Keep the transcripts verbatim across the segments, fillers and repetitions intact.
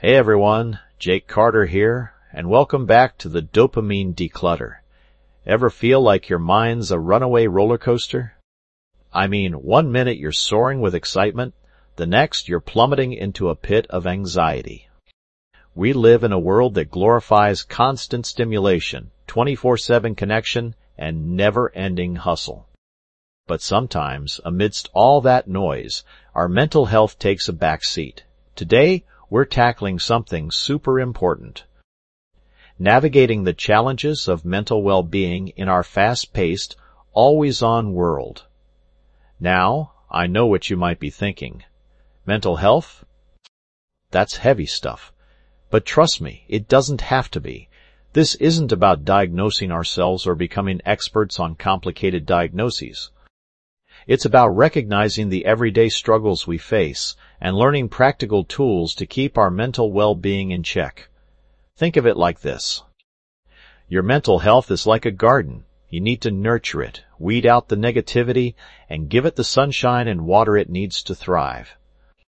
Hey everyone, Jake Carter here, and welcome back to the Dopamine Declutter. Ever feel like your mind's a runaway roller coaster? I mean, one minute you're soaring with excitement, the next you're plummeting into a pit of anxiety. We live in a world that glorifies constant stimulation, twenty-four seven connection, and never-ending hustle. But sometimes, amidst all that noise, our mental health takes a back seat. Today, we're tackling something super important. Navigating the challenges of mental well-being in our fast-paced, always-on world. Now, I know what you might be thinking. Mental health? That's heavy stuff. But trust me, it doesn't have to be. This isn't about diagnosing ourselves or becoming experts on complicated diagnoses. It's about recognizing the everyday struggles we face and learning practical tools to keep our mental well-being in check. Think of it like this. Your mental health is like a garden. You need to nurture it, weed out the negativity, and give it the sunshine and water it needs to thrive.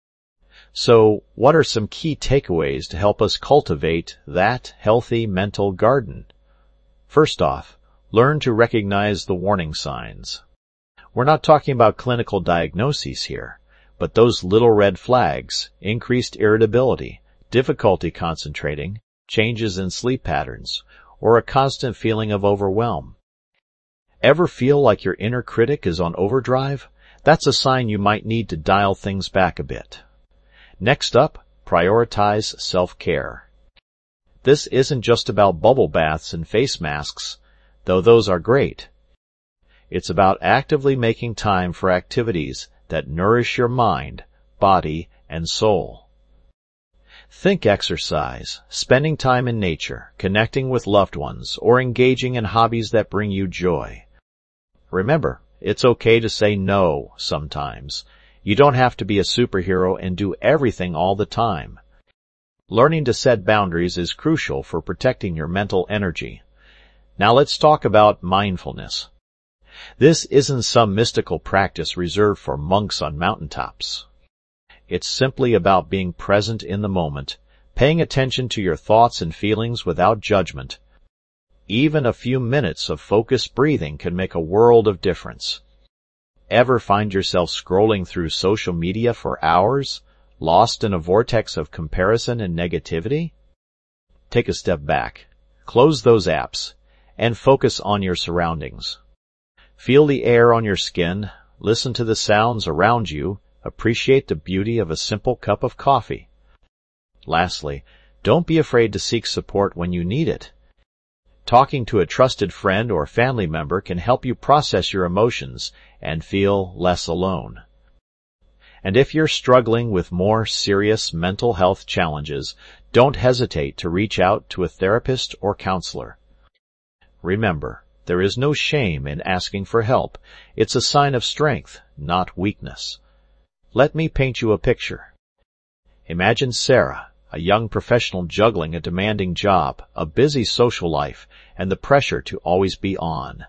So, what are some key takeaways to help us cultivate that healthy mental garden? First off, learn to recognize the warning signs. We're not talking about clinical diagnoses here, but those little red flags, increased irritability, difficulty concentrating, changes in sleep patterns, or a constant feeling of overwhelm. Ever feel like your inner critic is on overdrive? That's a sign you might need to dial things back a bit. Next up, prioritize self-care. This isn't just about bubble baths and face masks, though those are great. It's about actively making time for activities that nourish your mind, body, and soul. Think exercise, spending time in nature, connecting with loved ones, or engaging in hobbies that bring you joy. Remember, it's okay to say no sometimes. You don't have to be a superhero and do everything all the time. Learning to set boundaries is crucial for protecting your mental energy. Now let's talk about mindfulness. This isn't some mystical practice reserved for monks on mountaintops. It's simply about being present in the moment, paying attention to your thoughts and feelings without judgment. Even a few minutes of focused breathing can make a world of difference. Ever find yourself scrolling through social media for hours, lost in a vortex of comparison and negativity? Take a step back, close those apps, and focus on your surroundings. Feel the air on your skin, listen to the sounds around you, appreciate the beauty of a simple cup of coffee. Lastly, don't be afraid to seek support when you need it. Talking to a trusted friend or family member can help you process your emotions and feel less alone. And if you're struggling with more serious mental health challenges, don't hesitate to reach out to a therapist or counselor. Remember, there is no shame in asking for help. It's a sign of strength, not weakness. Let me paint you a picture. Imagine Sarah, a young professional juggling a demanding job, a busy social life, and the pressure to always be on.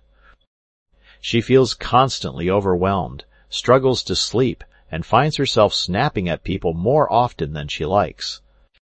She feels constantly overwhelmed, struggles to sleep, and finds herself snapping at people more often than she likes.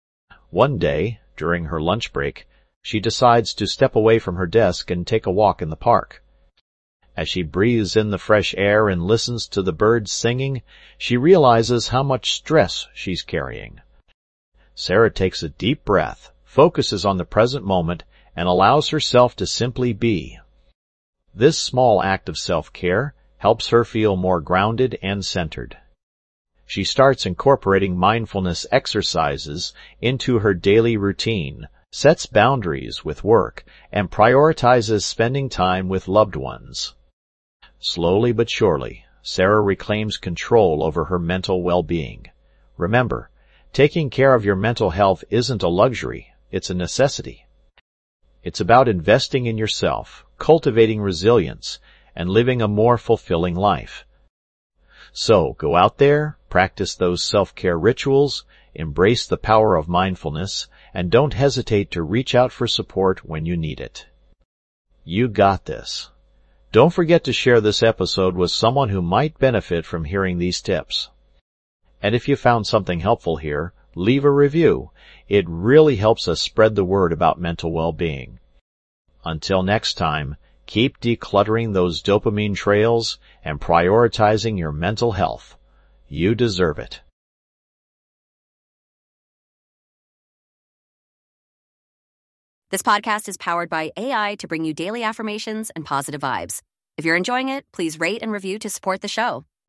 One day, during her lunch break, she decides to step away from her desk and take a walk in the park. As she breathes in the fresh air and listens to the birds singing, she realizes how much stress she's carrying. Sarah takes a deep breath, focuses on the present moment, and allows herself to simply be. This small act of self-care helps her feel more grounded and centered. She starts incorporating mindfulness exercises into her daily routine, sets boundaries with work, and prioritizes spending time with loved ones. Slowly but surely, Sarah reclaims control over her mental well-being. Remember, taking care of your mental health isn't a luxury, it's a necessity. It's about investing in yourself, cultivating resilience, and living a more fulfilling life. So, go out there, practice those self-care rituals, embrace the power of mindfulness, and don't hesitate to reach out for support when you need it. You got this. Don't forget to share this episode with someone who might benefit from hearing these tips. And if you found something helpful here, leave a review. It really helps us spread the word about mental well-being. Until next time, keep decluttering those dopamine trails and prioritizing your mental health. You deserve it. This podcast is powered by A I to bring you daily affirmations and positive vibes. If you're enjoying it, please rate and review to support the show.